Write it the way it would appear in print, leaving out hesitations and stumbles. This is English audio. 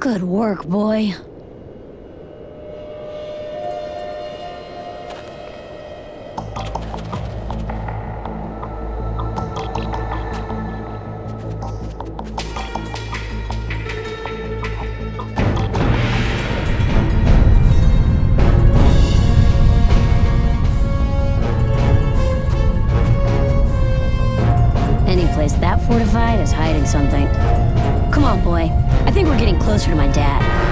Good work, boy. Any place that fortified is hiding something. Come on, boy. I think we're getting closer to my dad.